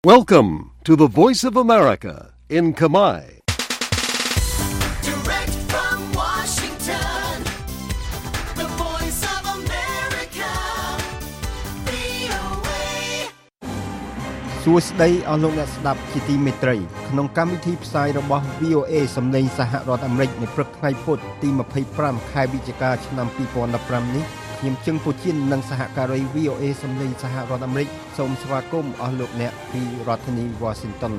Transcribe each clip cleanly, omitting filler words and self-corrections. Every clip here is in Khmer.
Welcome to the Voice of America in Khmer. Direct from Washington, the Voice of America, VOA. សួស្តីអស់លោកអ្នកស្ដាប់ជាទីមេត្រីក្នុងកម្មវិធីផ្សាយរបស់ VOA សំឡេងសហរដ្ឋអាមេរិកនៅព្រឹកថ្ងៃពុធទី25ខែវិច្ឆិកាឆ្នាំ2015នេះខ្ញុំជឹងពូជានិងសហការី VOA សំឡេងសហរដ្ឋអាមេរិកសូមស្វាគមន៍អស់លោកអ្នកពីរដ្ឋធានី Washington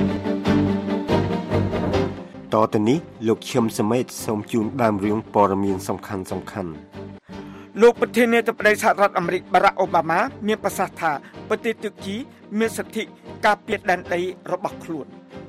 តទៅនេះលោកឈឹមសមេតសូមជូនដើមរឿងព័ត៌មានសំខាន់លោកប្រធានាធិបតីសហរដ្ឋអាមេរិកបារ៉ាក់អូបាម៉ាមានប្រសាសន៍ថាប្រទេសទូគីមានសិទ្ធិការពារដែនដីរបស់ខ្លួន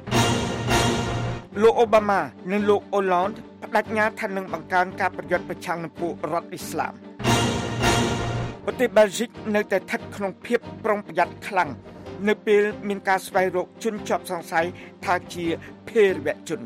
លោកអូបាម៉ានិងលោកអូឡង់បដិញ្ញាថានឹងបង្កើនការប្រយុទ្ធប្រឆាំងនឹងពួករដ្ឋអ៊ីស្លាមប្រទេសបែលហ្សិកនៅតែស្ថិតក្នុងភាពប្រុងប្រយ័ត្នខ្លាំងនៅពេលមានការស្វែងរកជនជាប់សង្ស័យថាជាភេរវជន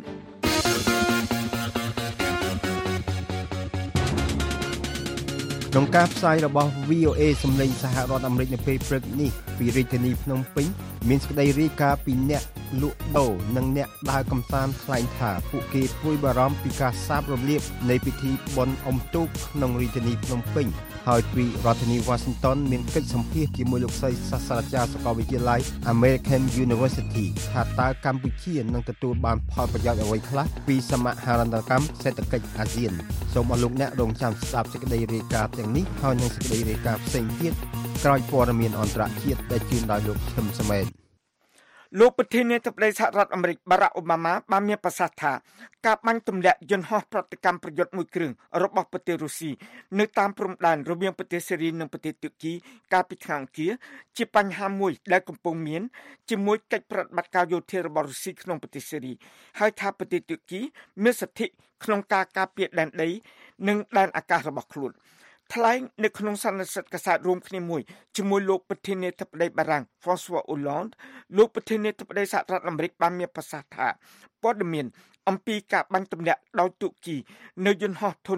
ក្នុងការផ្សាយរបស់ VOA សំឡេងសហរដ្ឋអាមេរិកនៅពេលព្រឹកនេះពីរាជធានីភ្នំពេញមានសេចក្តីរាយការណ៍ពីអ្នកលក់ដូរនិងអ្នកដើរកម្សាន្តថ្លែងថាពួកគេព្រួយបារម្ភពីការសាបរលាបនៃពិធីបុណ្យអុំទូកក្នុងរាជធានីភ្នំពេញហើយពីរដ្ឋធានី Washington មានកិច្ចសម្ភាសន៍ជាមួយលោកស្រីសាស្ត្រាចារ្យសាកលវិទ្យាល័យ American University ថាតើកម្ពុជានឹងទទួលបានផលប្រយោជន៍អ្វីខ្លះពីសមហរណកម្មសេដ្ឋកិច្ចអាស៊ានសូមអរលោកអ្នករងចាំស្ដាប់សេចក្តីរាយការណ៍ទាំងនេះហើយនិងសេចក្តីរាយការណ៍ផ្សេងទៀតក្រោយព័ត៌មានអន្តរជាតិដែលជូនដោយលោកឈឹមសមេតលោកប្រធានាធិបតីសហរដ្ឋអាមេរិកបារ៉ាក់អូបាម៉ាបានមានប្រសាសន៍ថាការបាញ់ទម្លាក់យន្តហោះប្រតិកម្មប្រយុទ្ធមួយគ្រឿងរបស់ប្រទេសរុស្ស៊ីនៅតាមព្រំដែនរវាងប្រទេសសេរីនិងប្រទេសទូគីកាលពីថ្ងៃអង្គារជាបញ្ហាមួយដែលកំពុងមានជាមួយកិច្ចប្រតិបត្តិការយោធារបស់រុស្ស៊ីក្នុងប្រទេសសេរីហើយថាប្រទេសទូគីមានសិទ្ធិក្នុងការការពារដែនដីនិងដែនអាកាសរបស់ខ្លួនថ្លែងនៅក្នុងសន្និសីទកាសែតរួមគ្នាមួយជាមួយលោកប្រធានាធិបតីបារាំង François Hollande លោកប្រធានាធិបតីសហរដ្ឋអាមេរិកបានមានប្រសាសន៍ថាព័ត៌មានអំពីការបាញ់ទម្លាក់ដោយទូគីនៅយន្តហោះធុន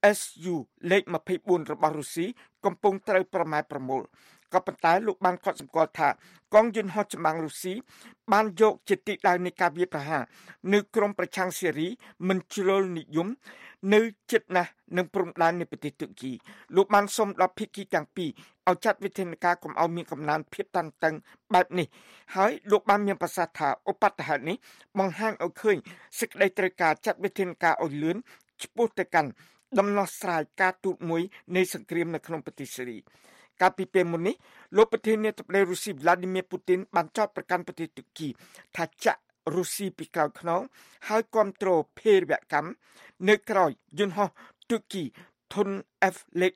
Su លេខ24របស់រុស្ស៊ីកំពុងត្រូវប្រម៉ែប្រមូលក៏ប៉ុន្តែលោកបានកត់សម្គាល់ថាកងយន្តហោះចម្បាំងរុស្ស៊ីបានយកជាទីដៅនៃការវាយប្រហារនៅក្រុមប្រឆាំងសេរីមិនជ្រុលនិយមនៅជិតណាស់នឹងព្រំដែននៃប្រទេសទូគីលោកបានសុំដល់ភាគីទាំងពីរឲ្យចាត់វិធានការកុំឲ្យមានកំណើនភាពតានតឹងបែបនេះហើយលោកបានមានប្រសាសន៍ថាឧបទ្ទហេតុនេះបង្ហាញឲ្យឃើញសេចក្តីត្រូវការចាត់វិធានការឲ្យលឿនឆ្ពោះទៅកាន់ដំណោះស្រាយការទូតមួយនៃសង្គ្រាមនៅក្នុងប្រទេសសេរីកាលពីពេលមុននេះលោកប្រធានាធិបតីរុស្ស៊ី Vladimir Putin បានចោទប្រកាន់ប្រទេសទូគីថាចាក់រុស្ស៊ីពីក្រោយខ្នងហើយគ្រប់គ្រងភេរវកម្មនៅក្រោយយន្តហោះទូគីធុន F លេខ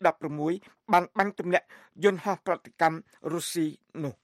16បានបាញ់ទម្លាក់យន្តហោះប្រតិកម្មរុស្ស៊ីនោះ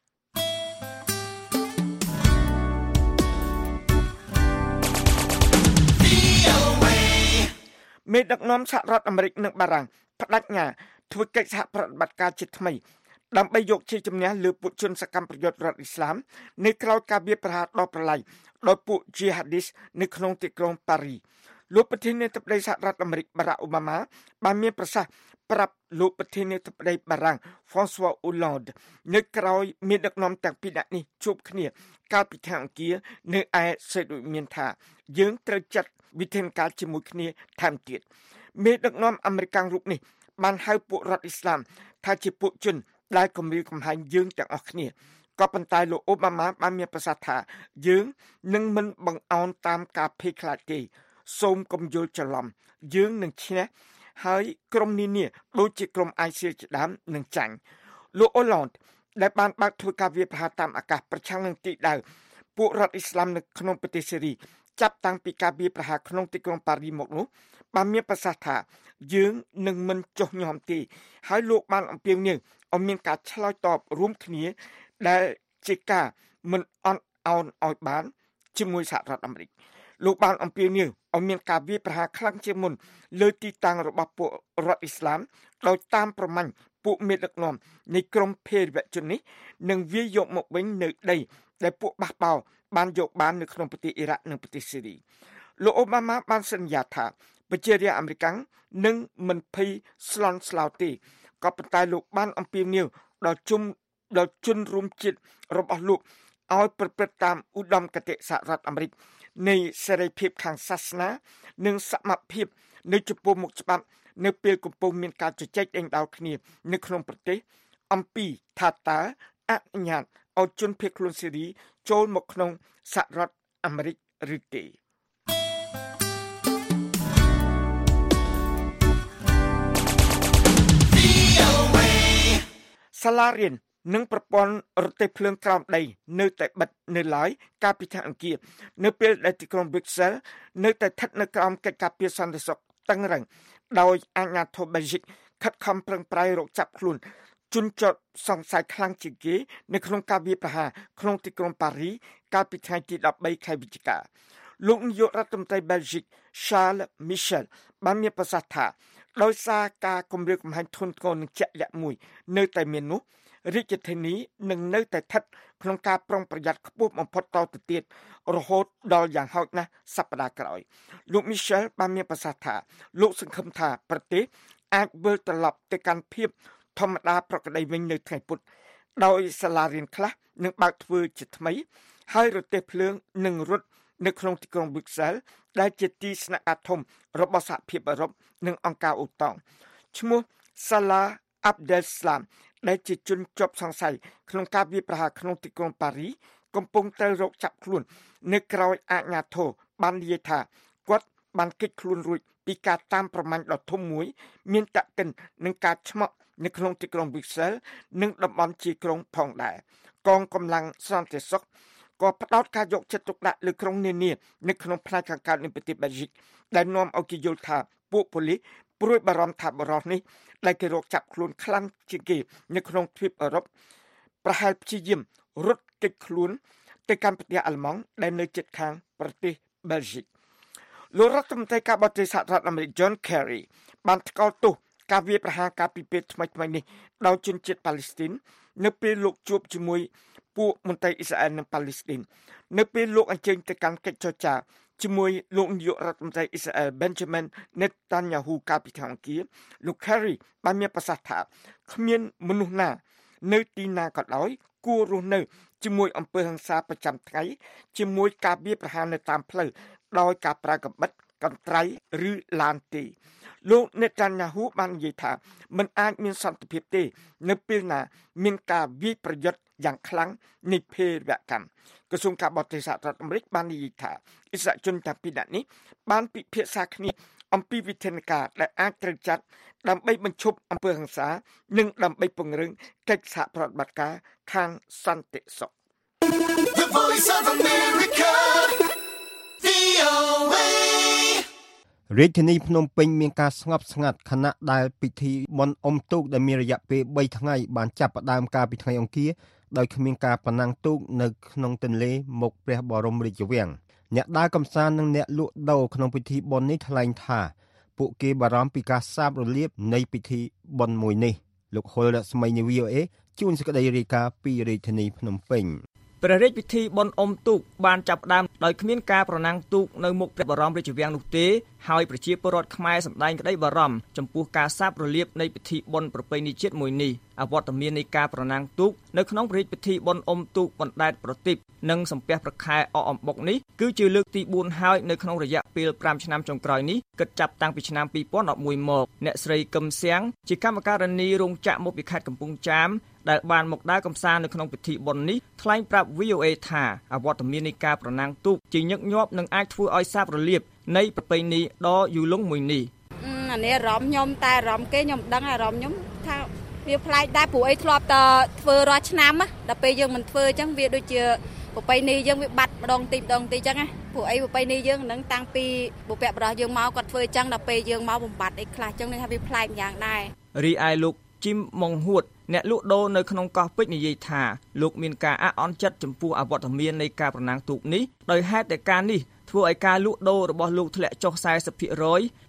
មេដឹកនាំសហរដ្ឋអាមេរិកនិងបារាំងបដិញ្ញាធ្វើកិច្ចសហប្រតិបត្តិការជាថ្មីដើម្បីយកជ័យជំនះលើពួកជនសកម្មប្រយុទ្ធរដ្ឋអ៊ីស្លាមនៅក្រៅការវាយប្រហារដ៏ប្រឡាយដោយពួក Jihadist នៅក្នុងទីក្រុងប៉ារីលោកប្រធានាធិបតីសហរដ្ឋអាមេរិកបារ៉ាក់អូបាម៉ាបានមានប្រសាសន៍ប្រាប់លោកប្រធានាធិបតីបារាំង François Hollande នៅក្រោយមានដឹកនាំទាំងពីរនាក់នេះជួបគ្នាកាលពីថ្ងៃអង្គារនៅឯសេតវិមានថាយើងត្រូវចាត់វិធានការជាមួយគ្នាថែមទៀតមេដឹកនាំអាមេរិករូបនេះបានហៅពួករដ្ឋអ៊ីស្លាមថាជាពួកជនដែលគំរាមកំហែងយើងទាំងអស់គ្នាក៏ប៉ុន្តែលោកអូបាម៉ាបានមានប្រសាសន៍ថាយើងនឹងមិនបង្អោនតាមការភ័យខ្លាចទេសូមកុំយល់ច្រឡំយើងនឹងឈ្នះហើយក្រុមនានាដូចជាក្រុម ISIL ជាដើមនឹងចាញ់លោកអូឡង់ដែលបានបើកធ្វើការវាយប្រហារតាមអាកាសប្រឆាំងនឹងទីដៅពួករដ្ឋអ៊ីស្លាមនៅក្នុងប្រទេសសេរីចាប់តាំងពីការវាយប្រហារក្នុងទីក្រុងប៉ារីមកនោះបានមានប្រសាសន៍ថាយើងនឹងមិនចុះញោមទេហើយលោកបានអំពាវនាវឲ្យមានការឆ្លើយតបរួមគ្នាដែលជាការមិនអន់អោនឲ្យបានជាមួយសហរដ្ឋអាមេរិកលោកបានអំពាវនាវឲ្យមានការវាយប្រហារខ្លាំងជាងមុនលើទីតាំងរបស់ពួករដ្ឋអ៊ីស្លាមដោយតាមប្រមាញ់ពួកមេដឹកនាំនៃក្រុមភេរវជននេះនឹងវាយយកមកវិញនៅដីដែលពួកបះបោរបានយកបាននៅក្នុងប្រទេសអ៊ីរ៉ាក់និងប្រទេសស៊ីរីលោកអូបាម៉ាបានសន្យាថាប្រជារាស្ត្រអាមេរិកនឹងមិនភ័យស្លន់ស្លោទេក៏ប៉ុន្តែលោកបានអំពាវនាវដល់ជនរួមជាតិរបស់លោកឲ្យប្រព្រឹត្តតាមឧត្តមគតិសហរដ្ឋអាមេរិកនៃសេរីភាពខាងសាសនានិងសមភាពនៅចំពោះមុខច្បាប់នៅពេលកំពុងមានការជជែកដេញដោលគ្នានៅក្នុងប្រទេសអំពីថាតើអនុញ្ញាតឲ្យជនភៀសខ្លួនស៊េរីចូលមកក្នុងសហរដ្ឋអាមេរិកឬទេសាលារៀននិងប្រព័ន្ធរទេះភ្លើងក្រោមដីនៅតែបិទនៅឡើយកាលពីថ្ងៃអង្គារនៅពេលដែលទីក្រុង Brussels នៅតែស្ថិតនៅក្រោមកិច្ចការពារសន្តិសុខតឹងរ៉ឹងដោយអាជ្ញាធរ Belgique ខិតខំប្រឹងប្រែងរកចាប់ខ្លួនជនជាប់សង្ស័យខ្លាំងជាងគេនៅក្នុងការវាយប្រហារក្នុងទីក្រុងប៉ារីកាលពីថ្ងៃទី13ខែវិច្ឆិកាលោកនាយករដ្ឋមន្ត្រី Belgique Charles Michel បានមានប្រសាសន៍ថាដោយសារការគម្រាមកំហែងធ្ងន់ធ្ងរនិងជាក់លាក់មួយនៅតែមាននោះរាជធានីនឹងនៅតែស្ថិតក្នុងការប្រុងប្រយ័ត្នខ្ពស់បំផុតតទៅទៀតរហូតដល់យ៉ាងហោចណាស់សប្តាហ៍ក្រោយលោក Michel បានមានប្រសាសន៍ថាលោកសង្ឃឹមថាប្រទេសអាចវិលត្រឡប់ទៅកាន់ភាពធម្មតាប្រក្រតីវិញនៅថ្ងៃពុធដោយសាលារៀនខ្លះនឹងបើកធ្វើជាថ្មីហើយរទេះភ្លើងនឹងរត់នៅក្នុងទីក្រុង Brussels ដែលជាទីស្នាក់ការធំរបស់សហភាពអឺរ៉ុបនិងអង្គការអូតង់ឈ្មោះ Salah Abdeslam ដែលជាជនជាប់សង្ស័យក្នុងការវាយប្រហារក្នុងទីក្រុងប៉ារីកំពុងត្រូវរកចាប់ខ្លួននៅក្រៅអាជ្ញាធរបាននិយាយថាគាត់បានគេចខ្លួនរួចពីការតាមប្រមាញ់ដ៏ធំមួយមានតកិននឹងការឆ្មក់នៅក្នុងទីក្រុង Brussels និងតំបន់ជាក្រុងផងដែរកងកម្លាំងសន្តិសុខក៏ផ្ដោតការយកចិត្តទុកដាក់លើក្រុងនានានៅក្នុងផ្នែកខាងកើតនៃប្រទេស Belgique ដែលនាំឲ្យគេយល់ថាពួកប៉ូលីសព្រួយបារម្ភថាបរិសុទ្ធនេះដែលគេរកចាប់ខ្លួនខ្លាំងជាងគេនៅក្នុងទ្វីបអឺរ៉ុបប្រហែលព្យាយាមរត់គេចខ្លួនទៅកាន់ប្រទេសអាល្លឺម៉ង់ដែលនៅជិតខាងប្រទេស Belgique លោករដ្ឋមន្ត្រីការបរទេសសហរដ្ឋអាមេរិក John Kerry បានថ្កោលទោសការវាយប្រហារការពីពេលថ្មីៗនេះដោយជនជាតិប៉ាឡេស្ទីននៅពេលលោកជួបជាមួយពួកមន្ត្រីអ៊ីស្រាអែលនិងប៉ាឡេស្ទីននៅពេលលោកអញ្ជើញទៅកាន់កិច្ចចរចាជាមួយលោកនាយករដ្ឋមន្ត្រីអ៊ីស្រាអែល Benjamin Netanyahu កាលពីថ្ងៃអង្គារលោក Kerry បានមានប្រសាសន៍ថាគ្មានមនុស្សណានៅទីណាក៏ដោយគួររស់នៅជាមួយអំពើហិង្សាប្រចាំថ្ងៃជាមួយការវាយប្រហារនៅតាមផ្លូវដោយការប្រើកាំបិតកន្ត្រៃឬឡានទេលោក Netanyahu បាននិយាយថាមិនអាចមានសន្តិភាពទេនៅពេលណាមានការវាយប្រយុទ្ធយ៉ាងខ្លាំងនៃភេរវកម្មក្រសួងការបរទេសសហរដ្ឋអាមេរិកបាននិយាយថាអ៊ីស្រាអែលជនទាំងពីរនាក់នេះបានពិភាក្សាគ្នាអំពីវិធានការដែលអាចត្រូវចាត់ដើម្បីបញ្ឈប់អំពើហិង្សានិងដើម្បីពង្រឹងកិច្ចសហប្រតិបត្តិការខាងសន្តិសុខ The Voice of America, VOA. រាជធានីភ្នំពេញមានការស្ងប់ស្ងាត់ខណៈដែលពិធីបុណ្យអុំទូកដែលមានរយៈពេល3ថ្ងៃបានចាប់ផ្ដើមកាលពីថ្ងៃអង្គារដោយគ្មានការប្រណាំងទូកនៅក្នុងទន្លេមុខព្រះបរមរាជវាំងអ្នកដើរកម្សាន្តនិងអ្នកលក់ដូរក្នុងពិធីបុណ្យនេះថ្លែងថាពួកគេបារម្ភពីការសាបរលាបនៃពិធីបុណ្យមួយនេះលោកហុលរស្មីនៃ VOA ជួនសេចក្តីរាយការណ៍ពីរាជធានីភ្នំពេញព្រះរាជពិធីបុណ្យអុំទូកបានចាប់ផ្ដើមដោយគ្មានការប្រណាំងទូកនៅមុខព្រះបរមរាជវាំងនោះទេហើយប្រជាពលរដ្ឋខ្មែរសម្ដែងក្តីបារម្ភចំពោះការសាបរលាបនៃពិធីបុណ្យប្រពៃណីជាតិមួយនេះអវត្តមាននៃការប្រណាំងទូកនៅក្នុងព្រះរាជពិធីបុណ្យអុំទូកបណ្ដែតប្រទីបនិងសំពះព្រះខែអកអំបុកនេះគឺជាលើកទី4ហើយនៅក្នុងរយៈពេល5ឆ្នាំចុងក្រោយនេះគិតចាប់តាំងពីឆ្នាំ2011មកអ្នកស្រីកឹមសៀងជាកម្មការិនីរោងចក្រមុខពីខេត្តកំពង់ចាមដែលបានមកដើរកម្សាន្តនៅក្នុងពិធីបុណ្យនេះថ្លែងប្រាប់ VOA ថាអវត្តមាននៃការប្រណាំងទូកជាញឹកញាប់និងអាចធ្វើឲ្យសាបរលាបនៃប្រពៃណីដ៏យូរលង់មួយនេះអានេះអារម្មណ៍ខ្ញុំតែអារម្មណ៍គេខ្ញុំដឹងអារម្មណ៍ខ្ញុំថាវាប្លែកដែរព្រោះអីធ្លាប់តែធ្វើរាល់ឆ្នាំដល់ពេលយើងមិនធ្វើអញ្ចឹងវាដូចជាប្រពៃណីយើងវាបាត់ម្ដងទីអញ្ចឹងព្រោះអីប្រពៃណីយើងនឹងតាំងពីបុព្វបុរសយើងមកគាត់ធ្វើអញ្ចឹងដល់ពេលយើងមកបំបត្តិអីខ្លះអញ្ចឹងនេះថាវាប្លែកយ៉ាងដែររីឯលោកជីមម៉ុងហួតអ្នកលក់ដូរនៅក្នុងកោះពេជ្រនិយាយថាលោកមានការអាក់អន់ចិត្តចំពោះអវត្តមាននៃការប្រណាំងទូកនេះដោយហេតុតែការនេះធ្វើឲ្យការលក់ដូររបស់លោកធ្លាក់ចុះ 40%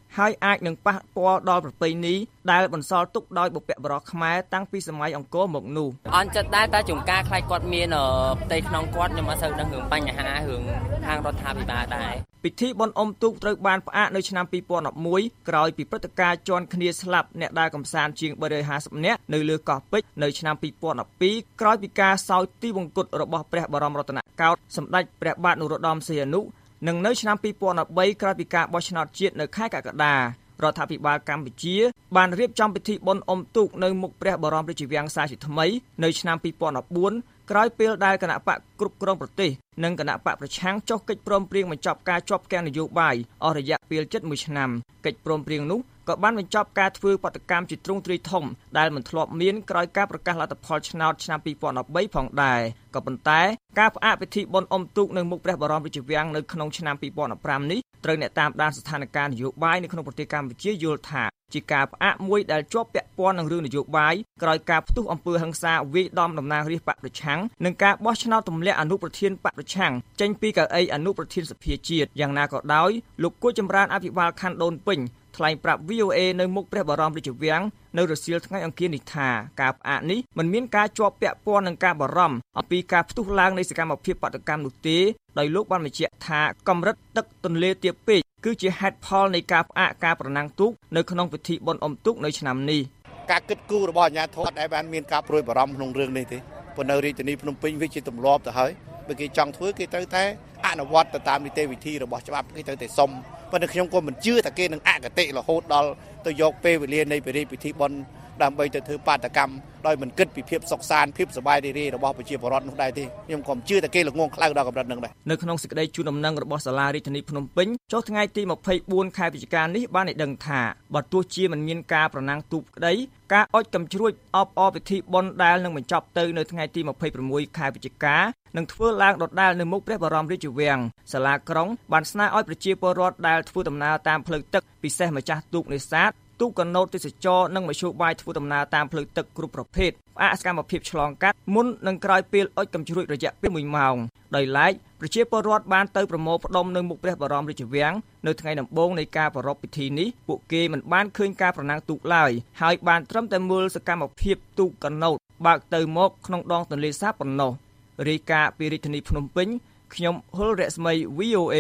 ហើយអាចនឹងប៉ះពាល់ដល់ប្រពៃណីដែលបន្សល់ទុកដោយបុព្វបុរសខ្មែរតាំងពីសម័យអង្គរមកនោះអន់ចិត្តដែរតែជំការខ្លាចគាត់មានផ្ទៃក្នុងគាត់ខ្ញុំអត់សូវដឹងរឿងបញ្ហារឿងខាងរដ្ឋាភិបាលដែរពិធីបុណ្យអុំទូកត្រូវបានផ្អាកនៅឆ្នាំ2011ក្រោយពីព្រឹត្តិការណ៍ជន់គ្នាស្លាប់អ្នកដើរកម្សាន្តជាង350នាក់នៅលើកោះពេជ្រនៅឆ្នាំ2012ក្រោយពីការសោយទីវង្គតរបស់ព្រះបរមរតនកោដ្ឋសម្ដេចព្រះបាទនរោត្តមសីហនុនិងនៅឆ្នាំ2013ក្រោយពីការបោះឆ្នោតជាតិនៅខែកក្កដារដ្ឋាភិបាលកម្ពុជាបានរៀបចំពិធីបុណ្យអុំទូកនៅមុខព្រះបរមរាជវាំងសាជាថ្មីនៅឆ្នាំ2014ក្រោយពេលដែលគណៈបកគ្រប់គ្រងប្រទេសនិងគណៈបកប្រឆាំងចុះកិច្ចព្រមព្រៀងបញ្ចប់ការជាប់គាំងនយោបាយអស់រយៈពេលជិត1ឆ្នាំកិច្ចព្រមព្រៀងនោះក៏បានបញ្ចប់ការធ្វើបាតកម្មជាទ្រង់ទ្រាយធំដែលមិនធ្លាប់មានក្រោយការប្រកាសលទ្ធផលឆ្នោតឆ្នាំ2013ផងដែរក៏ប៉ុន្តែការផ្អាកពិធីបុណ្យអុំទូកនៅមុខព្រះបរមរាជវាំងនៅក្នុងឆ្នាំ2015នេះត្រូវអ្នកតាមដានស្ថានភាពនយោបាយនៅក្នុងប្រទេសកម្ពុជាយល់ថាជាការផ្អាកមួយដែលជាប់ពាក់ព័ន្ធនឹងរឿងនយោបាយក្រោយការផ្ទុះអំពើហិង្សាវាយដំតំណាងរាស្ត្របកប្រឆាំងនិងការបោះឆ្នោតទម្លាក់អនុប្រធានបកប្រឆាំងចេញពីកៅអីអនុប្រធានសភាជាតិយ៉ាងណាក៏ដោយលោកគួចចម្រើនអភិបាលខណ្ឌដូនពេញថ្លែងប្រាប់ VOA នៅមុខព្រះបរមរាជវាំងនៅរសៀលថ្ងៃអង្គារនេះថាការផ្អាកនេះមិនមានការជាប់ពាក់ព័ន្ធនឹងការបារម្ភអំពីការផ្ទុះឡើងនៃសកម្មភាពបាតកម្មនោះទេដោយលោកបានបញ្ជាក់ថាកម្រិតទឹកទន្លេទាបពេកគឺជាហេតុផលនៃការផ្អាកការប្រណាំងទូកនៅក្នុងពិធីបុណ្យអុំទូកនៅឆ្នាំនេះការគិតគូររបស់អាជ្ញាធរដែលបានមានការព្រួយបារម្ភក្នុងរឿងនេះទេប៉ុន្តែរាជធានីភ្នំពេញវាជាទម្លាប់ទៅហើយបើគេចង់ធ្វើគេត្រូវតែអនុវត្តទៅតាមនីតិវិធីរបស់ច្បាប់គេត្រូវតែសុំប៉ុន្តែខ្ញុំក៏មិនជឿថាគេនឹងអគតិរហូតដល់ទៅយកពេលវេលានៃពិធីបុណ្យដើម្បីទៅធ្វើបាតកម្មដោយមិនគិតពីភាពសុខសាន្តភាពសប្បាយរីករាយរបស់ប្រជាពលរដ្ឋនោះដែរទេខ្ញុំក៏មិនជឿថាគេល្ងងខ្លៅដល់កម្រិតនឹងដែរនៅក្នុងសេចក្តីជូនដំណឹងរបស់សាលារាជធានីភ្នំពេញចុះថ្ងៃទី24ខែវិច្ឆិកានេះបានឲ្យដឹងថាបើទោះជាមិនមានការប្រណាំងទូកក្តីការអុជកំជ្រួចអបអរពិធីបុណ្យដែលនឹងបញ្ចប់ទៅនៅថ្ងៃទី26ខែវិច្ឆិកានឹងធ្វើឡើងដដែលនៅមុខព្រះបរមរាជវាំងសាលាក្រុងបានស្នើឲ្យប្រជាពលរដ្ឋដែលធ្វើដំណើរតាមផ្លូវទឹកពិសេសម្ចាស់ទូកនេសាទទូកកណូតទេសចរនិងមធ្យោបាយធ្វើដំណើរតាមផ្លូវទឹកគ្រប់ប្រភេទផ្អាកសកម្មភាពឆ្លងកាត់មុននិងក្រោយពេលអុជកំជ្រួចរយៈពេល1ម៉ោងដោយឡែកប្រជាពលរដ្ឋបានទៅប្រមូលផ្ដុំនៅមុខព្រះបរមរាជវាំងនៅថ្ងៃដំបូងនៃការប្រារព្ធពិធីនេះពួកគេមិនបានឃើញការប្រណាំងទូកឡើយហើយបានត្រឹមតែមើលសកម្មភាពទូកកណូតបើកទៅមកក្នុងដងទន្លេសាបប៉ុណ្ណោះរាយការណ៍ពីរាជធានីភ្នំពេញខ្ញុំហុលរស្មី VOA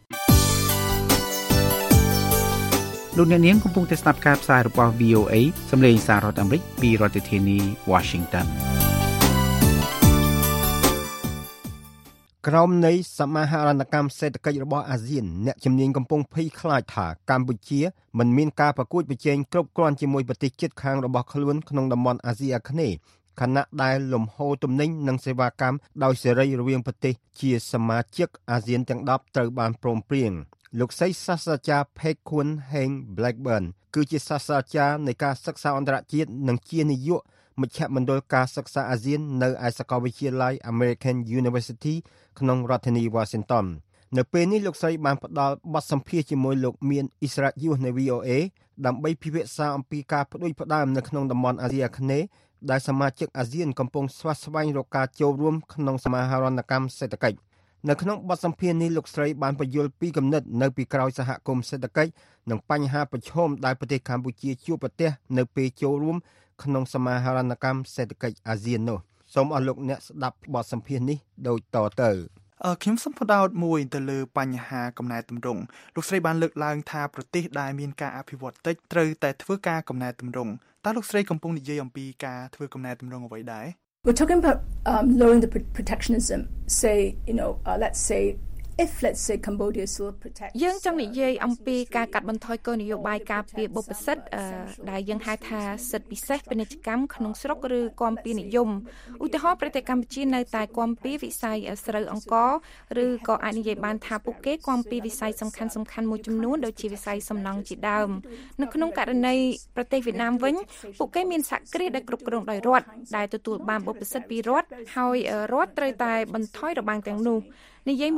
លោកអ្នកនាងកំពុងតែស្ដាប់ការផ្សាយរបស់ VOA សម្លេងសាររដ្ឋអាមេរិកពីរដ្ឋធានី Washington ក្រមនៃសមាហរណកម្មសេដ្ឋកិច្ចរបស់អាស៊ានអ្នកជំនាញកំពុងភ័យខ្លាចថាកម្ពុជាមិនមានការប្រកួតប្រជែងគ្រប់គ្រាន់ជាមួយប្រទេសជិតខាងរបស់ខ្លួនក្នុងតំបន់អាស៊ីអាគ្នេយ៍ខណៈដែលលំហូរទំនិញនិងសេវាកម្មដោយសេរីរវាងប្រទេសជាសមាជិកអាស៊ានទាំង10ត្រូវបានព្រមព្រៀងលោកស្រីសាស្ត្រាចារ្យ Phek-Khun Heng Blackburn គឺជាសាស្ត្រាចារ្យនៃការសិក្សាអន្តរជាតិនិងជានាយកមជ្ឈមណ្ឌលការសិក្សាអាស៊ាននៅឯសាកលវិទ្យាល័យ American University ក្នុងរដ្ឋធានី Washington នៅពេលនេះលោកស្រីបានផ្ដល់បទសម្ភាសន៍ជាមួយលោកមានអ៊ីស្រាអែលនៅ VOA ដើម្បីពិភាក្សាអំពីការផ្ដួចផ្ដើមនៅក្នុងតំបន់អាស៊ីអាគ្នេយ៍ដែលសមាជិកអាស៊ានកំពុងស្វាស្វែងរកការចូលរួមក្នុងសមាហរណកម្មសេដ្ឋកិច្ចនៅក្នុងបទសម្ភាសន៍នេះលោកស្រីបានពន្យល់ពីគំនិតនៅពីក្រោយសហគមន៍សេដ្ឋកិច្ចនិងបញ្ហាប្រឈមដែលប្រទេសកម្ពុជាជួបប្រទះនៅពេលចូលរួមក្នុងសមាហរណកម្មសេដ្ឋកិច្ចអាស៊ាននោះសូមអរលោកអ្នកស្ដាប់បទសម្ភាសន៍នេះដូចតទៅខ្ញុំសូមផ្ដោតមួយទៅលើបញ្ហាកំណែទម្រង់លោកស្រីបានលើកឡើងថាប្រទេសដែលមានការអភិវឌ្ឍតិចត្រូវតែធ្វើការកំណែទម្រង់តើលោកស្រីកំពុងនិយាយអំពីការធ្វើកំណែទម្រង់អ្វីដែរ We're talking about lowering the protectionism. Say, let's say if let's say Cambodia will protect យើងចង់និយាយអំពីការកាត់បន្ថយគោលនយោបាយការពារបុព្វសិទ្ធិដែលយើងហៅថាសិទ្ធិពិសេសពាណិជ្ជកម្មក្នុងស្រុកឬគាំពារនិយមឧទាហរណ៍ប្រទេសកម្ពុជានៅតែគាំពារវិស័យស្រូវអង្ករឬក៏អាចនិយាយបានថាពួកគេគាំពារវិស័យសំខាន់មួយចំនួនដូចជាវិស័យសំណង់ជាដើមនៅក្នុងករណីប្រទេសវៀតណាមវិញពួកគេមានសហគ្រាសដែលគ្រប់គ្រងដោយរដ្ឋដែលទទួលបានបុព្វសិទ្ធិពីរដ្ឋហើយរដ្ឋត្រូវតែបន្ថយរបាំងទាំងនោះនិយាយមួយបែបវិញ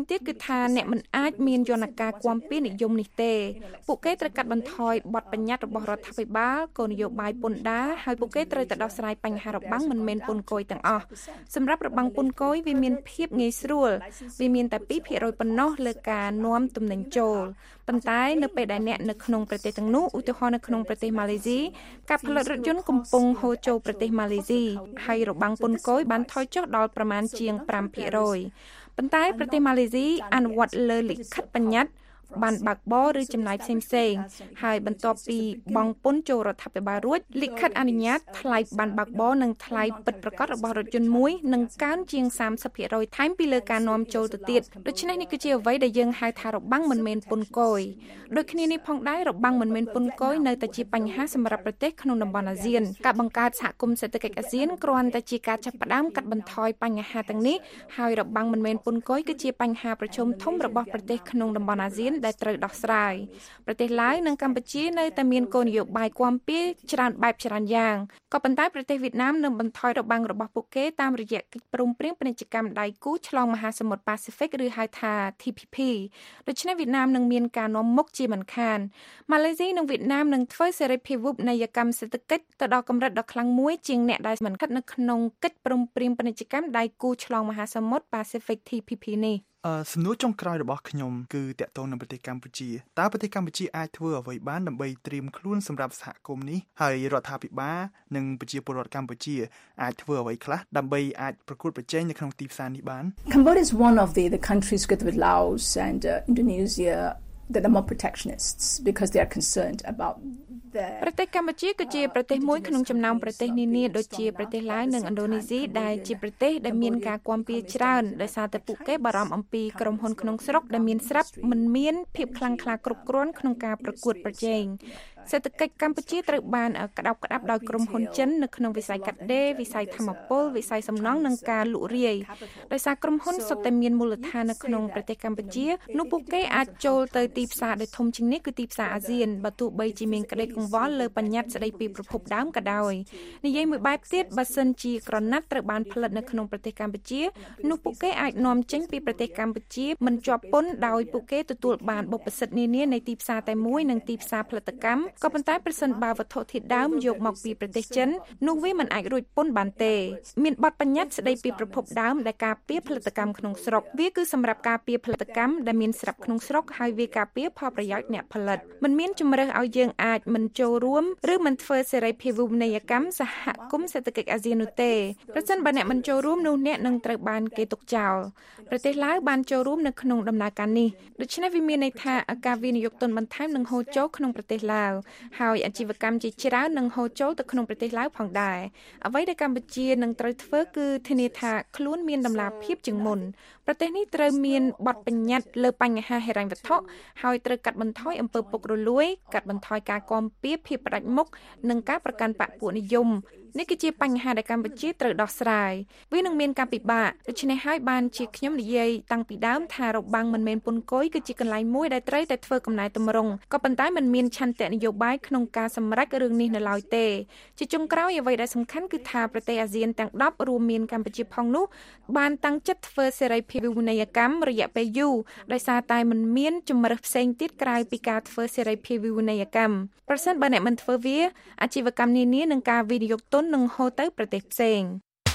ទៀតគឺថាអ្នកមិនអាចមានយន្តការគាំពៀនិយមនេះទេពួកគេត្រូវកាត់បន្ថយបទបញ្ញត្តិរបស់រដ្ឋាភិបាលគោលនយោបាយពន្ធដារហើយពួកគេត្រូវតែដោះស្រាយបញ្ហារបាំងមិនមែនពន្ធគយទាំងអស់សម្រាប់របាំងពន្ធគយវាមានភាពងាយស្រួលវាមានតែ 2% ប៉ុណ្ណោះលើការនាំទំនិញចូលប៉ុន្តែនៅពេលដែលអ្នកនៅក្នុងប្រទេសទាំងនោះឧទាហរណ៍នៅក្នុងប្រទេសម៉ាឡេស៊ីការផលិតរថយន្តកំពុងហូរចូលប្រទេសម៉ាឡេស៊ីហើយរបាំងពន្ធគយបានថយចុះដល់ប្រមាណជាង 5% ប៉ុន្តែប្រទេសម៉ាឡេស៊ីអនុវត្តលើលិខិតបញ្ញត្តិបានបើកបរឬចំណាយផ្សេងៗហើយបន្ទាប់ពីបង់ពន្ធចូលរដ្ឋាភិបាលរួចលិខិតអនុញ្ញាតថ្លៃបានបើកបរនិងថ្លៃពិតប្រាកដរបស់រថយន្តមួយនឹងកើនជាង 30% ថែមពីលើការនាំចូលទៅទៀតដូច្នេះនេះគឺជាអ្វីដែលយើងហៅថារបាំងមិនមែនពន្ធគយដូចគ្នានេះផងដែររបាំងមិនមែនពន្ធគយនៅតែជាបញ្ហាសម្រាប់ប្រទេសក្នុងតំបន់អាស៊ានការបង្កើតសហគមន៍សេដ្ឋកិច្ចអាស៊ានគ្រាន់តែជាការចាប់ផ្ដើមកាត់បន្ថយបញ្ហាទាំងនេះហើយរបាំងមិនមែនពន្ធគយគឺជាបញ្ហាប្រឈមធំរបស់ប្រទេសក្នុងតំបន់អាស៊ានដែលត្រូវដោះស្រាយប្រទេសឡាវនិងកម្ពុជានៅតែមានគោលនយោបាយគាំពៀច្រើនបែបច្រើនយ៉ាងក៏ប៉ុន្តែប្រទេសវៀតណាមនឹងបន្ថយរបាំងរបស់ពួកគេតាមរយៈកិច្ចព្រមព្រៀងពាណិជ្ជកម្មដៃគូឆ្លងមហាសមុទ្រប៉ាស៊ីហ្វិកឬហៅថា TPP ដូច្នេះវៀតណាមនឹងមានការនាំមុខជាមិនខានម៉ាឡេស៊ីនិងវៀតណាមនឹងធ្វើសេរីភាពវូបនីយកម្មសេដ្ឋកិច្ចទៅដល់កម្រិតដ៏ខ្លាំងមួយជាងអ្នកដែលមិនស្ថិតនៅក្នុងកិច្ចព្រមព្រៀងពាណិជ្ជកម្មដៃគូឆ្លងមហាសមុទ្រប៉ាស៊ីហ្វិក TPP នេះសំណួរចុងក្រោយរបស់ខ្ញុំគឺតាក់ទងនឹងប្រទេសកម្ពុជាតើប្រទេសកម្ពុជាអាចធ្វើអ្វីបានដើម្បីត្រៀមខ្លួនសម្រាប់សហគមន៍នេះហើយរដ្ឋាភិបាលនិងប្រជាពលរដ្ឋកម្ពុជាអាចធ្វើអ្វីខ្លះដើម្បីអាចប្រកួតប្រជែងនៅក្នុងទីផ្សារនេះបាន Cambodia is one of the countries together with Laos and Indonesia that are more protectionists because they are concerned about ប្រទេសកម្ពុជាគឺជាប្រទេសមួយក្នុងចំណោមប្រទេសនានាដូចជាប្រទេសឡាវនិងឥណ្ឌូនេស៊ីដែលជាប្រទេសដែលមានការគាំពៀច្រើនដោយសារតែពួកគេបារម្ភអំពីក្រុមហ៊ុនក្នុងស្រុកដែលមានស្រាប់មិនមានភាពខ្លាំងក្លាគ្រប់គ្រាន់ក្នុងការប្រកួតប្រជែងសេដ្ឋកិច្ចកម្ពុជាត្រូវបានក្តាប់ក្តាប់ដោយក្រុមហ៊ុនចិននៅក្នុងវិស័យកាត់ដេរវិស័យថាមពលវិស័យសំណង់និងការលក់រាយដោយសារក្រុមហ៊ុនសុទ្ធតែមានមូលដ្ឋាននៅក្នុងប្រទេសកម្ពុជានោះពួកគេអាចចូលទៅទីផ្សារដែលធំជាងនេះគឺទីផ្សារអាស៊ានបើទោះបីជាមានក្តីកង្វល់លើបញ្ញត្តិស្តីពីប្រភពដើមក៏ដោយនិយាយមួយបែបទៀតបើសិនជាក្រណាត់ត្រូវបានផលិតនៅក្នុងប្រទេសកម្ពុជានោះពួកគេអាចនាំចេញពីប្រទេសកម្ពុជាមិនជាប់ពន្ធដោយពួកគេទទួលបានបុព្វសិទ្ធិនានានៃទីផ្សារតែមួយនិងទីផ្សារផលិតកម្មក៏ប៉ុន្តែប្រសិនបើវត្ថុធាតុដើមយកមកពីប្រទេសចិននោះវាមិនអាចរួចពន្ធបានទេមានបទបញ្ញត្តិស្តីពីប្រភពដើមដែលការពារផលិតកម្មក្នុងស្រុកវាគឺសម្រាប់ការពារផលិតកម្មដែលមានស្រាប់ក្នុងស្រុកហើយវាការពារផលប្រយោជន៍អ្នកផលិតមិនមានជំរើសឲ្យយើងអាចមិនចូលរួមឬមិនធ្វើសេរីភាពវិនិយោគកម្មសហគមន៍សេដ្ឋកិច្ចអាស៊ាននោះទេប្រសិនបើអ្នកមិនចូលរួមនោះអ្នកនឹងត្រូវបានគេទុកចោលប្រទេសឡាវបានចូលរួមនៅក្នុងដំណើរការនេះដូច្នេះវាមានន័យថាការវិនិយោគទុនបន្ថែមនឹងហូរចូលក្នុងប្រទេសឡាវហើយអាជីវកម្មជាច្រើននឹងហូរចូលទៅក្នុងប្រទេសឡាវផងដែរអ្វីដែលកម្ពុជានឹងត្រូវធ្វើគឺធានាថាខ្លួនមានតម្លាភាពជាងមុនប្រទេសនេះត្រូវមានបទបញ្ញត្តិលើបញ្ហាហិរញ្ញវត្ថុហើយត្រូវកាត់បន្ថយអំពើពុករលួយកាត់បន្ថយការគាំពៀភាពផ្ដាច់មុខនិងការប្រកាន់បកពួកនិយមនេះគឺជាបញ្ហាដែលកម្ពុជាត្រូវដោះស្រាយវានឹងមានការពិបាកដូច្នេះហើយបានជាខ្ញុំនិយាយតាំងពីដើមថារបាំងមិនមែនពន្ធគយគឺជាកន្លែងមួយដែលត្រូវតែធ្វើកំណែតម្រង់ក៏ប៉ុន្តែมันមានឆន្ទៈនយោបាយក្នុងការសម្រេចរឿងនេះនៅឡើយទេជាចុងក្រោយអ្វីដែលសំខាន់គឺថាប្រទេសអាស៊ានទាំង10រួមមានកម្ពុជាផងនោះបានតាំងចិត្តធ្វើសេរីភាពវិនិយោគកម្មរយៈពេលយូរដោយសារតែมันមានជំរើសផ្សេងទៀតក្រៅពីការធ្វើសេរីភាពវិនិយោគកម្មប្រសិនបើអ្នកមិនធ្វើវាអាជីវកម្មនានានឹងការវិនិយោគទុននឹងហូរទៅប្រទេសផ្សេង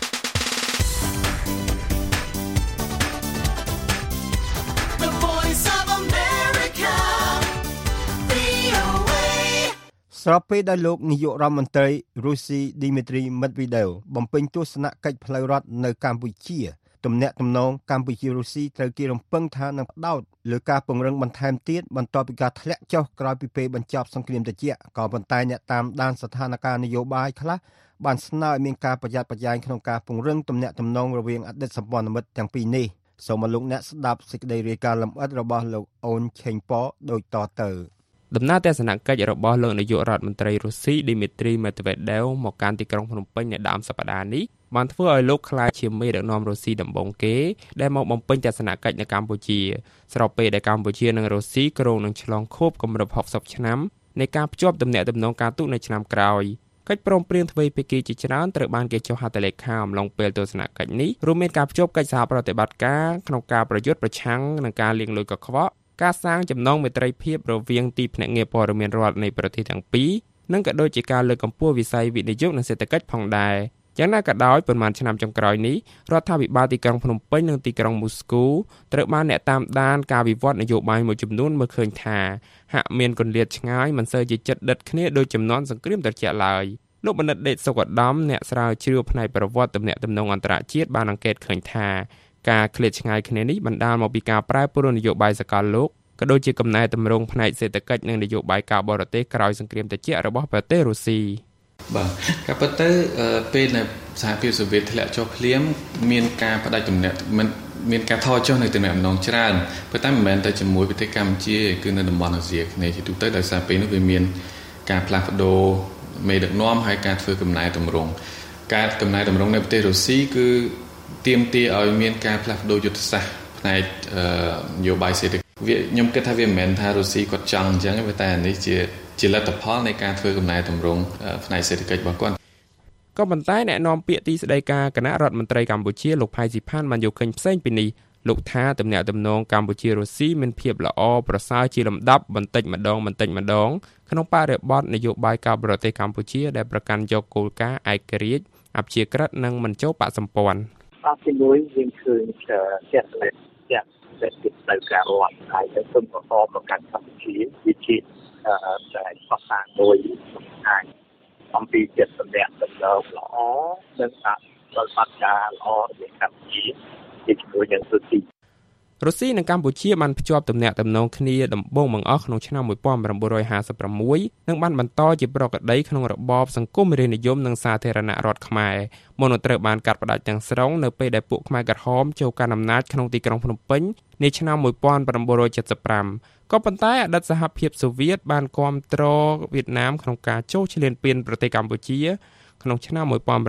ស្របពេលដែលលោកនាយករដ្ឋមន្ត្រីរុស្ស៊ីឌីមីទ្រីមេដវីដេវបំពេញទស្សនកិច្ចផ្លូវរដ្ឋនៅកម្ពុជាទំនាក់ទំនងកម្ពុជារុស្ស៊ីត្រូវគេរំពឹងថានឹងផ្ដោតលើការពង្រឹងបន្ថែមទៀតបន្ទាប់ពីការធ្លាក់ចុះក្រោយពីពេលបញ្ចប់សង្គ្រាមត្រជាក់ក៏ប៉ុន្តែអ្នកតាមដានស្ថានភាពនយោបាយខ្លះបានស្នើឲ្យមានការប្រយ័ត្នប្រយែងក្នុងការពង្រឹងទំនាក់ទំនងរវាងអតីតសម្ព័ន្ធមិត្តទាំងពីរនេះសូមលោកអ្នកស្ដាប់សេចក្តីរាយការណ៍លម្អិតរបស់លោកអូនឆេងប៉ដូចតទៅដំណើរទស្សនកិច្ចរបស់លោកនាយករដ្ឋមន្ត្រីរុស្ស៊ីឌីមីទ្រីមេដវេដេវមកកាន់ទីក្រុងភ្នំពេញនៅដើមសប្តាហ៍នេះបានធ្វើឲ្យលោកក្លាយជាមេដឹកនាំរុស្ស៊ីដំបូងគេដែលមកបំពេញទស្សនកិច្ចនៅកម្ពុជាស្របពេលដែលកម្ពុជានិងរុស្ស៊ីគ្រោងនឹងឆ្លងខួបគម្រប់60ឆ្នាំនៃការភ្ជាប់ទំនាក់ទំនងការទូតនៅឆ្នាំក្រោយកិច្ចព្រមព្រៀងទ្វេភាគីជាច្រើនត្រូវបានគេចុះហត្ថលេខាអំឡុងពេលទស្សនកិច្ចនេះរួមមានការភ្ជាប់កិច្ចសហប្រតិបត្តិការក្នុងការប្រយុទ្ធប្រឆាំងនឹងការលាងលុយកខ្វក់ការសាងចំណងមេត្រីភាពរវាងទីភ្នាក់ងារព័ត៌មានរដ្ឋនៃប្រទេសទាំងពីរនិងក៏ដូចជាការលើកកម្ពស់វិស័យវិនិយោគនិងសេដ្ឋកិច្ចផងដែរយ៉ាងណាក៏ដោយប៉ុន្មានឆ្នាំចុងក្រោយនេះរដ្ឋាភិបាលទីក្រុងភ្នំពេញនិងទីក្រុងមូស្គូត្រូវបានអ្នកតាមដានការវិវត្តនយោបាយមួយចំនួនមើលឃើញថាហាក់មានគម្លាតឆ្ងាយមិនសូវជាជិតដិតគ្នាដោយចំនួនសង្គ្រាមត្រជាក់ឡើយលោកបណ្ឌិតដេតសុកឧត្តមអ្នកស្រាវជ្រាវផ្នែកប្រវត្តិទំនាក់ទំនងអន្តរជាតិបានអង្កេតឃើញថាការឃ្លាតឆ្ងាយគ្នានេះបណ្ដាលមកពីការប្រែប្រួលនយោបាយសកលលោកក៏ដូចជាកំណែទម្រង់ផ្នែកសេដ្ឋកិច្ចនិងនយោបាយការបរទេសក្រោយសង្គ្រាមត្រជាក់របស់ប្រទេសរុស្ស៊ីបាទក៏ប៉ុន្តែពេលនៅសហភាពសូវៀតធ្លាក់ចុះភ្លាមមានការផ្ដាច់ទំនាក់មានការថយចុះនៅទំនាក់ទំនងច្រើនប៉ុន្តែមិនមែនតែជាមួយប្រទេសកម្ពុជាគឺនៅតំបន់អាស៊ីអាគ្នេយ៍ជាទូទៅដោយសារពេលនោះវាមានការផ្លាស់ប្ដូរមេដឹកនាំហើយការធ្វើកំណែទម្រង់ការកំណែទម្រង់នៅប្រទេសរុស្ស៊ីគឺទាមទារឲ្យមានការផ្លាស់ប្ដូរយុទ្ធសាស្ត្រផ្នែកនយោបាយសេដ្ឋកិច្ចខ្ញុំគិតថាវាមិនមែនថារុស្ស៊ីគាត់ចង់អញ្ចឹងទេតែនេះជាលទ្ធផលនៃការធ្វើកំណែទម្រង់ផ្នែកសេដ្ឋកិច្ចរបស់គាត់ក៏ប៉ុន្តែអ្នកនាំពាក្យទីស្តីការគណៈរដ្ឋមន្ត្រីកម្ពុជាលោកផៃស៊ីផានបានយកឃើញផ្សេងពីនេះលោកថាទំនាក់ទំនងកម្ពុជារុស្ស៊ីមានភាពល្អប្រសើរជាលំដាប់បន្តិចម្ដងក្នុងបរិបទនយោបាយការបរទេសកម្ពុជាដែលប្រកាន់យកគោលការណ៍ឯករាជ្យអព្យាក្រឹតនិងមិនចូលបកសម្ព័ន្ធបាទទីមួយយើងឃើញជាក់ស្ដែងទៅការរដ្ឋហើយទៅសូមបន្តប្រកាន់កម្ពុជាវិជាតែផ្សព្វផ្សាយមួយអាចអំពីចិត្តសម្រាប់ទៅល្អនិងការបន្តការល្អរបស់កម្ពុជាជាមួយនឹងរុស្ស៊ីរុស្ស៊ីនិងកម្ពុជាបានភ្ជាប់ទំនាក់ទំនងគ្នាដំបូងបង្អស់ក្នុងឆ្នាំ1956និងបានបន្តជាប្រក្រតីក្នុងរបបសង្គមរាស្ត្រនិយមនិងសាធារណរដ្ឋខ្មែរមុននឹងត្រូវបានកាត់ផ្តាច់ទាំងស្រុងនៅពេលដែលពួកខ្មែរក្រហមចូលកាន់អំណាចក្នុងទីក្រុងភ្នំពេញនាឆ្នាំ1975ក៏ប៉ុន្តែអតីតសហភាពសូវៀតបានគាំទ្រវៀតណាមក្នុងការចូលឈ្លានពានប្រទេសកម្ពុជាក្នុងឆ្នាំ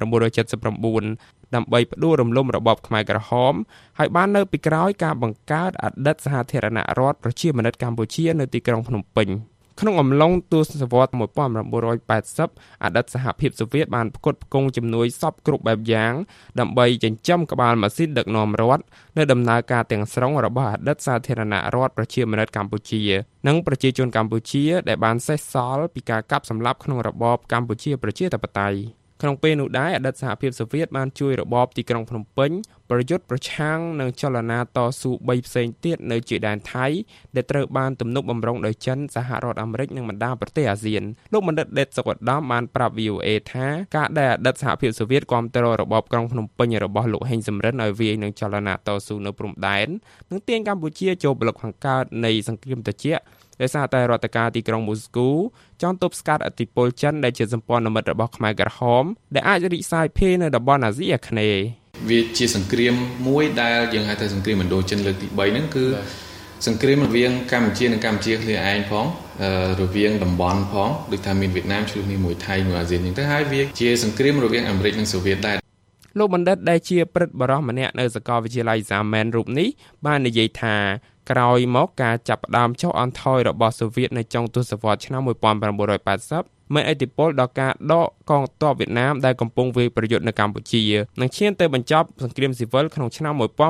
1979ដើម្បីផ្ដួលរំលំរបបខ្មែរក្រហមហើយបាននៅពីក្រោយការបង្កើតអតីតសាធារណរដ្ឋប្រជាមានិតកម្ពុជានៅទីក្រុងភ្នំពេញក្នុងអំឡុងទសវត្សរ៍1980អតីតសហភាពសូវៀតបានផ្គត់ផ្គង់ជំនួយសពគ្រប់បែបយ៉ាងដើម្បីចិញ្ចឹមក្បាលម៉ាស៊ីនដឹកនាំរដ្ឋនៅដំណើរការទាំងស្រុងរបស់អតីតសាធារណរដ្ឋប្រជាមានិតកម្ពុជានិងប្រជាជនកម្ពុជាដែលបានសេសសល់ពីការកាប់សម្លាប់ក្នុងរបបកម្ពុជាប្រជាធិបតេយ្យក្នុងពេលនោះដែរអតីតសហភាពសូវៀតបានជួយរបបទីក្រុងភ្នំពេញប្រយុទ្ធប្រឆាំងនឹងចលនាតស៊ូ3ផ្សេងទៀតនៅជាដែនថៃដែលត្រូវបានទំនុកបម្រុងដោយចិនសហរដ្ឋអាមេរិកនិងបណ្ដាប្រទេសអាស៊ានលោកបណ្ឌិតដេតសុកឧត្តមបានប្រាប់ VOA ថាការដែលអតីតសហភាពសូវៀតគាំទ្ររបបក្រុងភ្នំពេញរបស់លោកហេងសំរិនឲ្យវាយនឹងចលនាតស៊ូនៅព្រំដែននិងទាញកម្ពុជាចូលប្លុកខាងកើតនៃសង្គ្រាមត្រជាក់ដោយសារតែរដ្ឋការទីក្រុងមូស្គូចង់ទប់ស្កាត់ឥទ្ធិពលចិនដែលជាសម្ព័ន្ធមិត្តរបស់ខ្មែរក្រហមដែលអាចរីកសាយភាយនៅតំបន់អាស៊ីអាគ្នេយ៍វាជាសង្គ្រាមមួយដែលយើងហៅថាសង្គ្រាមឥណ្ឌូចិនលើកទី3ហ្នឹងគឺសង្គ្រាមរវាងកម្ពុជានិងកម្ពុជាគ្នាឯងផងរវាងតំបន់ផងដូចថាមានវៀតណាមឆ្លោះគ្នាមួយថៃមួយអាស៊ានអញ្ចឹងទៅហើយវាជាសង្គ្រាមរវាងអាមេរិកនិងសូវៀតដែរលោកបណ្ឌិតដែលជាព្រឹទ្ធបរិះម្នាក់នៅសាកលវិទ្យាល័យសាមែនរូបនេះបាននិយាយថាក្រោយមកការចាប់ផ្ដើមចុះអន់ថយរបស់សូវៀតនៅចុងទសវត្សរ៍ឆ្នាំ1980មានឥទ្ធិពលដល់ការដកកងទ័ពវៀតណាមដែលកំពុងវាយប្រយុទ្ធនៅកម្ពុជានិងឈានទៅបញ្ចប់សង្គ្រាមស៊ីវិលក្នុងឆ្នាំ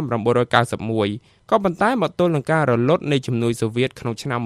1991ក៏ប៉ុន្តែមកទល់នឹងការរលត់នៃជំនួយសូវៀតក្នុងឆ្នាំ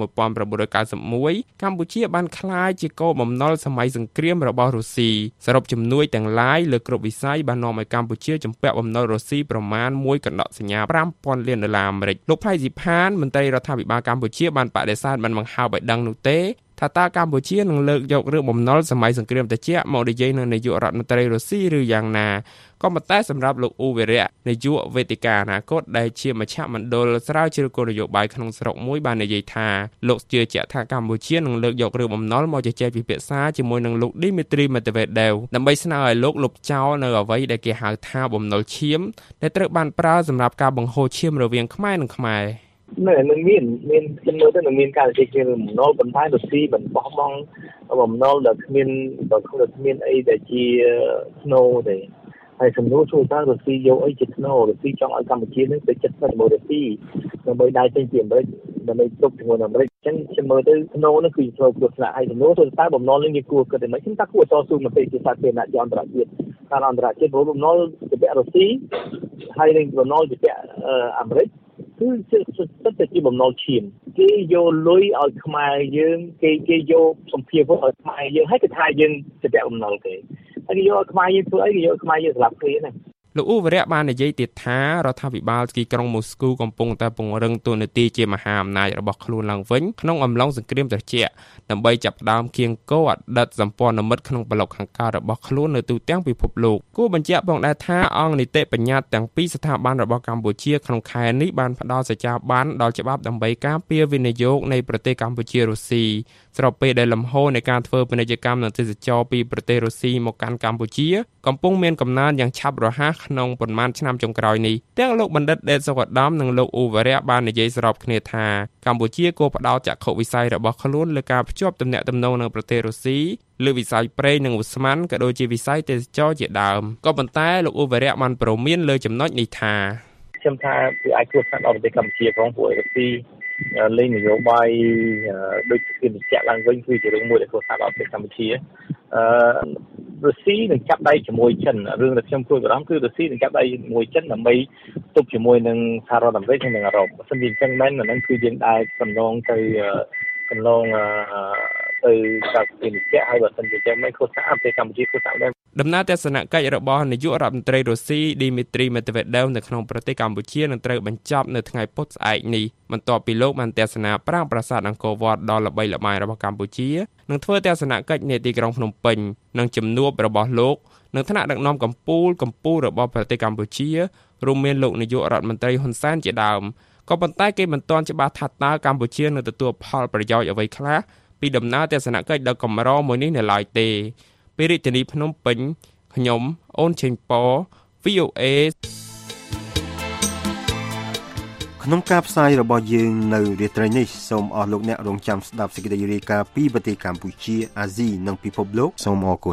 1991កម្ពុជាបានក្លាយជាគោលបំណុលសម័យសង្គ្រាមរបស់រុស្ស៊ីសរុបជំនួយទាំងឡាយលើគ្រប់វិស័យបាននាំឲ្យកម្ពុជាជំពាក់បំណុលរុស្ស៊ីប្រមាណ1កណ្ដកសញ្ញា$5,000 លានអាមេរិកលោកផៃស៊ីផានមន្ត្រីរដ្ឋាភិបាលកម្ពុជាបានបដិសេធមិនបង្ហើបឲ្យដឹងនោះទេថាតើកម្ពុជានឹងលើកយករឿងបំណុលសម័យសង្គ្រាមត្រជាក់មកនិយាយនៅនាយករដ្ឋមន្ត្រីរុស្ស៊ីឬយ៉ាងណាក៏ប៉ុន្តែសម្រាប់លោកអ៊ូវីរៈនាយកវេទិកាអនាគតដែលជាមជ្ឈមណ្ឌលស្រាវជ្រាវគោលនយោបាយក្នុងស្រុកមួយបាននិយាយថាលោកជឿជាក់ថាកម្ពុជានឹងលើកយករឿងបំណុលមកជជែកពិភាក្សាជាមួយនឹងលោក Dmitry Medvedev ដើម្បីស្នើឲ្យលោកលុបចោលនៅអ្វីដែលគេហៅថាបំណុលឈាមដែលត្រូវបានប្រើសម្រាប់ការបង្ហូរឈាមរវាងខ្មែរនិងខ្មែរនឹងមានខ្ញុំមើលទៅនឹងមានការជជែកគ្នាបំណុលប៉ុន្តែរុស្ស៊ីមិនបោះបង់បំណុលដែលគ្មានអីដែលជាស្នូទេហើយសំណួរចូលថារុស្ស៊ីយកអីជាស្នូរុស្ស៊ីចង់ឲ្យកម្ពុជានឹងទៅចិត្តជាមួយរុស្ស៊ីដើម្បីដៃចេញពីអាមេរិកដើម្បីទប់ជាមួយអាមេរិកអញ្ចឹងខ្ញុំមើលទៅក្នុងនោះគឺធ្វើគ្រោះថ្នាក់ហើយចំនួនទៅតែបំណុលនឹងយើងគួរគិតតែមិនខ្ញុំថាគួរតស៊ូមតិជាសាធារណៈអន្តរជាតិការអន្តរជាតិព្រោះបំណុលជាពាក់រុស្ស៊ីហើយនឹងបំណុលជាពាក់អាមេរិកគឺជាបំណុលឈាមគេយកលុយឲ្យខ្មែរយើងគេយកសម្ភារវត្ថុឲ្យខ្មែរយើងហើយគេថាយើងជាពាក់បំណុលគេហើយគេយកឲ្យខ្មែរយើងធ្វើអីគេយកខ្មែរយើងស្លាប់គ្នាណាលោកអ៊ូវរៈបាននិយាយទៀតថារដ្ឋាភិបាលទីក្រុងម៉ូស្គូកំពុងតែពង្រឹងតួនាទីជាមហាអំណាចរបស់ខ្លួនឡើងវិញក្នុងអំឡុងសង្គ្រាមត្រជាក់ដើម្បីចាប់ផ្ដើមគៀងគរអតីតសម្ព័ន្ធមិត្តក្នុងប្លុកខាងកើតរបស់ខ្លួននៅទូទាំងពិភពលោកគួរបញ្ជាក់ផងដែរថាអង្គនីតិបញ្ញត្តិទាំងពីរស្ថាប័នរបស់កម្ពុជាក្នុងខែនេះបានផ្ដល់សច្ចាប័នដល់ច្បាប់ដើម្បីការពារវិនិយោគនៃប្រទេសកម្ពុជារុស្ស៊ីស្របពេលដែលលំហូរនៃការធ្វើពាណិជ្ជកម្មនិងទេសចរពីប្រទេសរុស្ស៊ីមកកាន់កម្ពុជាកំពុងមានកំណើនយ៉ាងឆាប់រហ័សក្នុងប៉ុន្មានឆ្នាំចុងក្រោយនេះទាំងលោកបណ្ឌិតដេតសុខដាមនិងលោកអ៊ូវរៈបាននិយាយស្របគ្នាថាកម្ពុជាគួរផ្ដោតចក្ខុវិស័យរបស់ខ្លួនលើការភ្ជាប់ទំនាក់ទំនងនឹងប្រទេសរុស្ស៊ីលើវិស័យប្រេងនិងឧស្ម័នក៏ដូចជាវិស័យទេសចរជាដើមក៏ប៉ុន្តែលោកអ៊ូវរៈបានព្រមានលើចំណុចនេះថាខ្ញុំថាវាអាចគ្រោះថ្នាក់ដល់ប្រទេសកម្ពុជាផងព្រោះរុស្ស៊ីលេងនយោបាយដូចជាបញ្ជាក់ឡើងវិញគឺជារឿងមួយដែលគ្រោះថ្នាក់ដល់ប្រទេសកម្ពុជារុស្ស៊ីនឹងចាប់ដៃជាមួយចិនរឿងដែលខ្ញុំព្រួយបារម្ភគឺរុស្ស៊ីនឹងចាប់ដៃជាមួយចិនដើម្បីទប់ជាមួយនឹងសហរដ្ឋអាមេរិកហើយនិងអឺរ៉ុបបើមិនជាអញ្ចឹងមែនអានឹងគឺយើងអាចកន្លងទៅការពារជាហើយបើមិនជាអញ្ចឹងមែនគ្រោះថ្នាក់ប្រទេសកម្ពុជាគ្រោះថ្នាក់ដែរដំណើរទស្សនកិច្ចរបស់នាយករដ្ឋមន្ត្រីរុស្ស៊ីឌីមីទ្រីមេដវេដេវនៅក្នុងប្រទេសកម្ពុជានឹងត្រូវបញ្ចប់នៅថ្ងៃពុធស្អែកនេះបន្ទាប់ពីលោកបានទស្សនាប្រាង្គប្រាសាទអង្គរវត្តដ៏ល្បីល្បាញរបស់កម្ពុជានិងធ្វើទស្សនកិច្ចនៅទីក្រុងភ្នំពេញនិងជំនួបរបស់លោកនឹងថ្នាក់ដឹកនាំកម្ពុជារបស់ប្រទេសកម្ពុជារួមមានលោកនាយករដ្ឋមន្ត្រីហ៊ុនសែនជាដើមក៏ប៉ុន្តែគេមិនទាន់ច្បាស់ថាតើកម្ពុជានឹងទទួលផលប្រយោជន៍អ្វីខ្លះពីដំណើរទស្សនកិច្ចដ៏កម្រមួយនេះនៅឡើយទេពីរាជធានីភ្នំពេញខ្ញុំអូនឆេងប៉ VOA ក្នុងការផ្សាយរបស់យើងនៅរាត្រីនេះសូមអស់លោកអ្នករងចាំស្ដាប់សេចក្តីរាយការណ៍ពីប្រទេសកម្ពុជាអាស៊ីនិងពិភពលោកសូមអរគុណ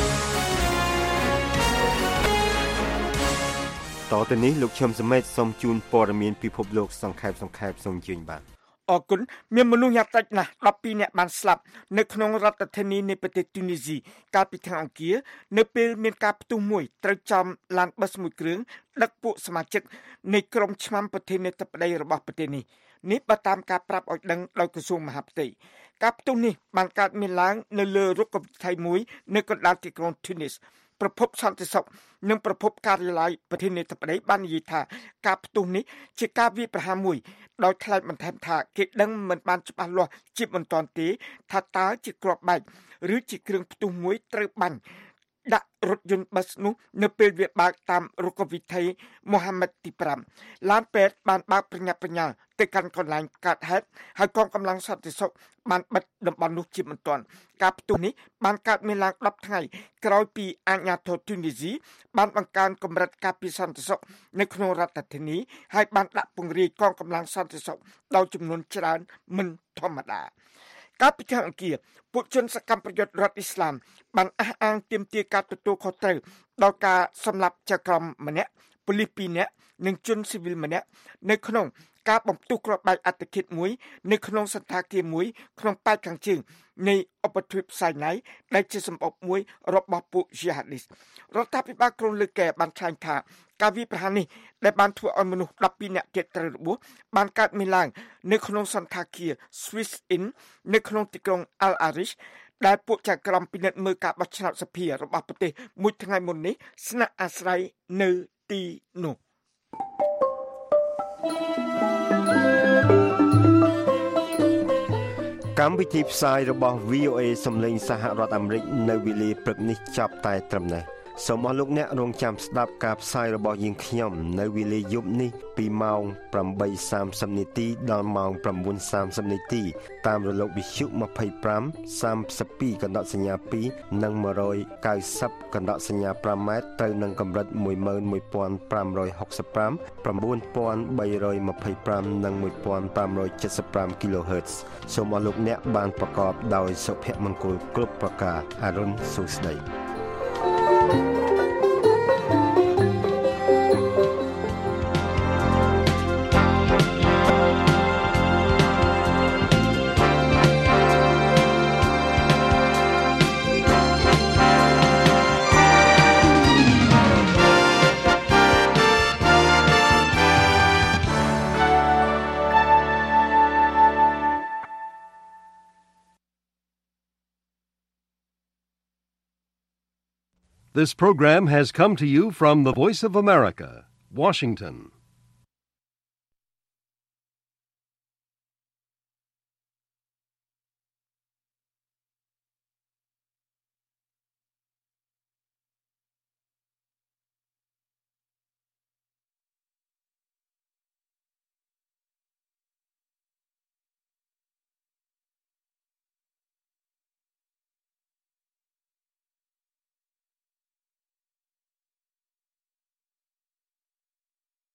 តទៅនេះលោកឈឹមសមេតសូមជូនព័ត៌មានពិភពលោកសង្ខេបសូមជឿនបាទអរគុណមានមនុស្សយ៉ាងតិចណាស់12នាក់បានស្លាប់នៅក្នុងរដ្ឋធានីនៃប្រទេសទូនីស៊ីកាលពីថ្ងៃអង្គារនៅពេលមានការផ្ទុះមួយត្រូវចំឡានប៊ុសមួយគ្រឿងដឹកពួកសមាជិកនៃក្រុមឆ្មាំប្រធានាធិបតីរបស់ប្រទេសនេះបើតាមការប្រាប់ឲ្យដឹងដោយក្រសួងមហាផ្ទៃការផ្ទុះនេះបានកើតមានឡើងនៅលើរុក្ខវិថីមួយនៅកណ្ដាលទីក្រុងទូនីសប្រភពសន្តិសុខនិងប្រភពការិយាល័យប្រធានាធិបតីបាននិយាយថាការផ្ទុះនេះជាការវាយប្រហារមួយដោយថ្លែងបន្ថែមថាគេដឹងមិនបានច្បាស់លាស់ជាបន្ទាន់ទេថាតើជាគ្រាប់បែកឬជាគ្រឿងផ្ទុះមួយត្រូវបាញ់ដាក់រថយន្តប៊ុសនោះនៅពេលវាបើកតាមរុក្ខវិថីមូហាម៉ាត់ទី5ឡានពេទ្យបានបើកប្រញាប់ប្រញាល់ទៅកាន់កន្លែងកើតហេតុហើយកងកម្លាំងសន្តិសុខបានបិទតំបន់នោះជាបន្ទាន់ការផ្ទុះនេះបានកើតមានឡើង10ថ្ងៃក្រោយពីអាជ្ញាធរទូនីស៊ីបានបង្កើនកម្រិតការពារសន្តិសុខនៅក្នុងរដ្ឋធានីហើយបានដាក់ពង្រាយកងកម្លាំងសន្តិសុខដោយចំនួនច្រើនមិនធម្មតាកាលពីថ្ងៃអង្គារពួកជនសកម្មប្រយុទ្ធរដ្ឋអ៊ីស្លាមបានអះអាងទាមទារការទទួលខុសត្រូវដល់ការសម្លាប់ចៅក្រមម្នាក់ប៉ូលីស2នាក់និងជនស៊ីវិលម្នាក់នៅក្នុងការបំផ្ទុះគ្រាប់បែកអត្តឃាតមួយនៅក្នុងសន្តាគារមួយក្នុងប៉ែកខាងជើងនៃឧបទ្វីបសៃណៃដែលជាសម្បុកមួយរបស់ពួក Jihadis រដ្ឋាភិបាលក្រុងលើកែបានថ្លែងថាការវាយប្រហារនេះដែលបានធ្វើឲ្យមនុស្ស12នាក់ទៀតត្រូវរបួសបានកើតមានឡើងនៅក្នុងសន្តាគារ Swiss Inn នៅក្នុងទីក្រុង Al Arish ដែលពួកចៅក្រមពិនិត្យមើលការបោះឆ្នោតសភារបស់ប្រទេសមួយថ្ងៃមុននេះស្នាក់អាស្រ័យនៅទីនោះកម្មវិធីផ្សាយរបស់ VOA សំឡេងសហរដ្ឋអាមេរិកនៅវេលាព្រឹកនេះចាប់តែត្រឹមនេះសូមអរលោកអ្នករងចាំស្ដាប់ការផ្សាយរបស់យើងខ្ញុំនៅវេលាយប់នេះពីម៉ោង 8:30 នាទីដល់ម៉ោង 9:30 នាទីតាមរលកវិទ្យុ 25 32 កណ្ដកសញ្ញា 2 និង 190 កណ្ដកសញ្ញា 5 ម៉ែត្រត្រូវនឹងកម្រិត 11565 9325 និង 1575 kHz សូមអរលោកអ្នកបានប្រកបដោយសុភមង្គលគ្រប់ប្រការអរុនសុស្ដី This program has come to you from the Voice of America, Washington.